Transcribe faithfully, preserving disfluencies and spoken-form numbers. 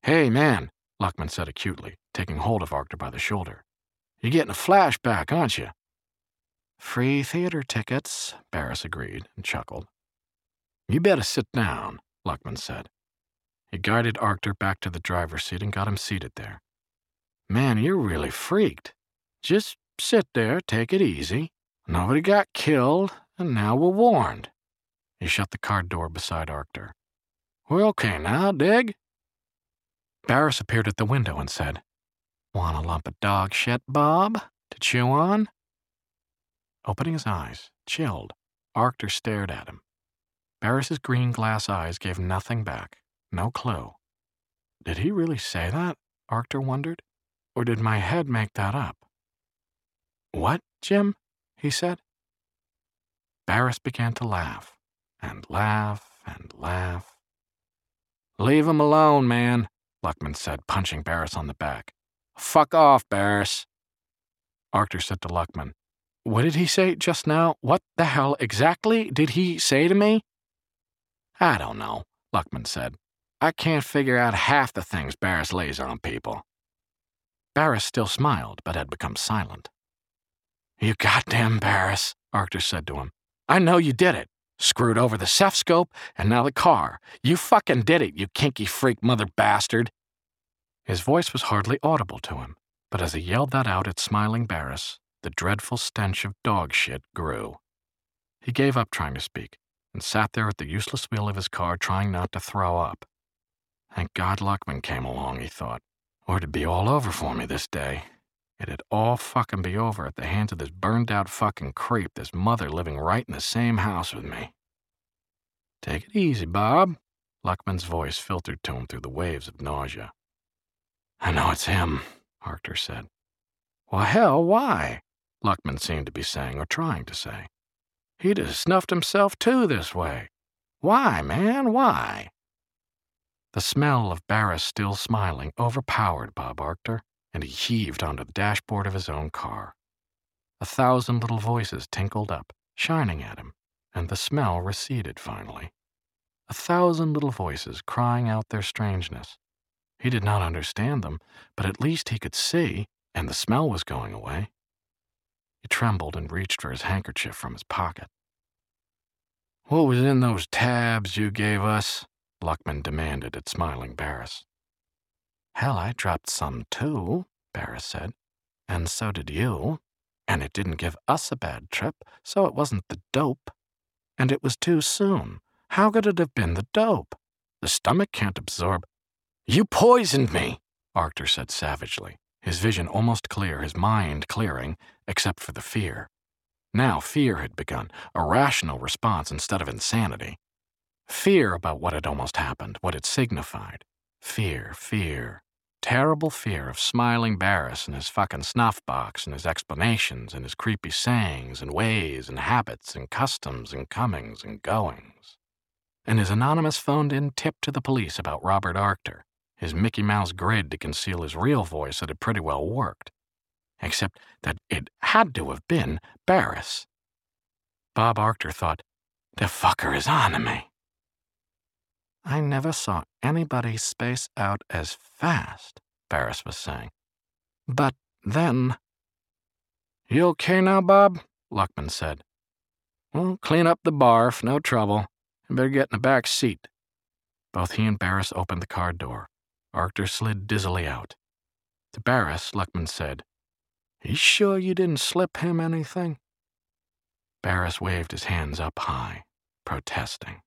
"Hey, man," Luckman said acutely, taking hold of Arctor by the shoulder. "You're getting a flashback, aren't you?" "Free theater tickets," Barris agreed and chuckled. "You better sit down," Luckman said. He guided Arctor back to the driver's seat and got him seated there. "Man, you're really freaked. Just sit there, take it easy. Nobody got killed, and now we're warned." He shut the car door beside Arctor. "We're okay now, dig?" Barris appeared at the window and said, "Want a lump of dog shit, Bob, to chew on?" Opening his eyes, chilled, Arctor stared at him. Barris's green glass eyes gave nothing back, no clue. Did he really say that, Arctor wondered, or did my head make that up? "What, Jim?" he said. Barris began to laugh, and laugh, and laugh. "Leave him alone, man," Luckman said, punching Barris on the back. "Fuck off, Barris." Arctor said to Luckman, "What did he say just now? What the hell exactly did he say to me?" "I don't know," Luckman said. "I can't figure out half the things Barris lays on people." Barris still smiled, but had become silent. "You goddamn Barris," Arctor said to him. "I know you did it. Screwed over the ceph-scope, and now the car. You fucking did it, you kinky freak mother bastard." His voice was hardly audible to him, but as he yelled that out at smiling Barris, the dreadful stench of dog shit grew. He gave up trying to speak, and sat there at the useless wheel of his car trying not to throw up. Thank God Luckman came along, he thought, or it'd be all over for me this day. It'd all fucking be over at the hands of this burned-out fucking creep, this mother living right in the same house with me. "Take it easy, Bob," Luckman's voice filtered to him through the waves of nausea. "I know it's him," Arctor said. "Well, hell, why?" Luckman seemed to be saying, or trying to say. "He'd have snuffed himself too this way. Why, man, why?" The smell of Barris still smiling overpowered Bob Arctor, and he heaved onto the dashboard of his own car. A thousand little voices tinkled up, shining at him, and the smell receded finally. A thousand little voices crying out their strangeness. He did not understand them, but at least he could see, and the smell was going away. He trembled and reached for his handkerchief from his pocket. "What was in those tabs you gave us?" Luckman demanded at smiling Barris. "Hell, I dropped some too," Barris said. "And so did you. And it didn't give us a bad trip, so it wasn't the dope. And it was too soon. How could it have been the dope? The stomach can't absorb—" "You poisoned me," Arctor said savagely, his vision almost clear, his mind clearing, except for the fear. Now fear had begun, a rational response instead of insanity. Fear about what had almost happened, what it signified. Fear, fear. Terrible fear of smiling Barris and his fucking snuff box and his explanations and his creepy sayings and ways and habits and customs and comings and goings. And his anonymous phoned-in tip to the police about Robert Arctor, his Mickey Mouse grid to conceal his real voice that had pretty well worked. Except that it had to have been Barris. Bob Arctor thought, "The fucker is on to me." "I never saw anybody space out as fast," Barris was saying. "But then—" "You okay now, Bob?" Luckman said. "Well, clean up the barf, no trouble. You better get in the back seat." Both he and Barris opened the car door. Arctor slid dizzily out. To Barris, Luckman said, "You sure you didn't slip him anything?" Barris waved his hands up high, protesting.